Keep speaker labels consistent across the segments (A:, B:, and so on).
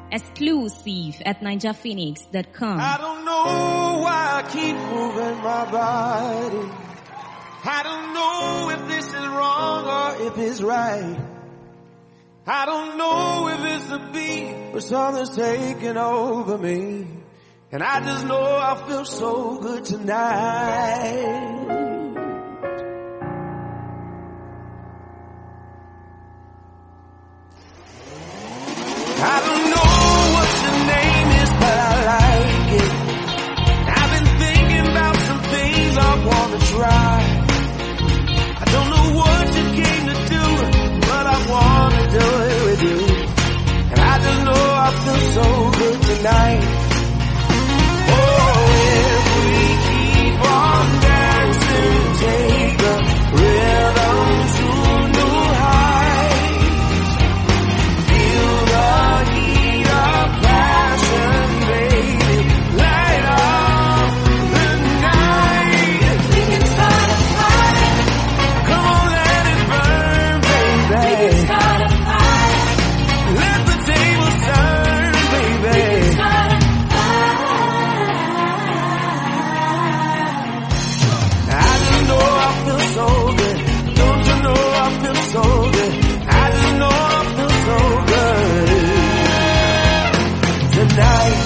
A: Exclusive at ninjaphoenix.com.
B: I don't know why I keep moving my body. I don't know if this is wrong or if it's right. I don't know if it's the beat or something's taking over me. And I just know I feel so good tonight. I don't know what your name is, but I like it. I've been thinking about some things I want to try. I don't know what you came to do, but I want to do it with you. And I just know I feel so good tonight. Oh, if we keep on dancing, take the rhythm to new heights. Feel the heat of passion, baby. Light up the night. We can start a fire. Come on, let it burn, baby. We can start a fire. Let the table turn, baby. We can start a fire. I just know I feel so good. Don't you know I feel so good? I just know I feel so good tonight.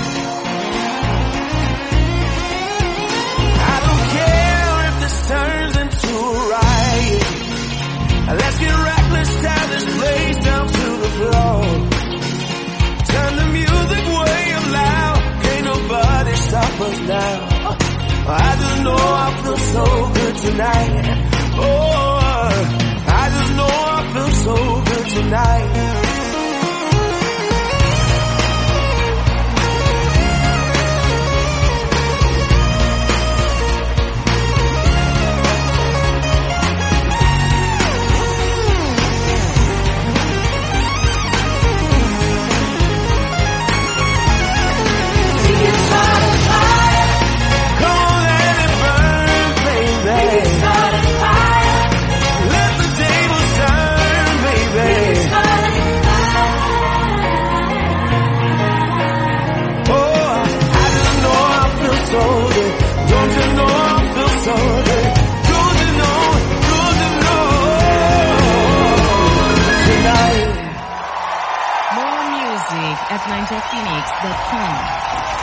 B: I don't care if this turns into a riot. Let's get reckless, tear this place down to the floor. Turn the music way up loud. Can't nobody stop us now. I just know I feel so good tonight. Oh, I just know I feel so good tonight.
A: More music at ninjaphoenix.com.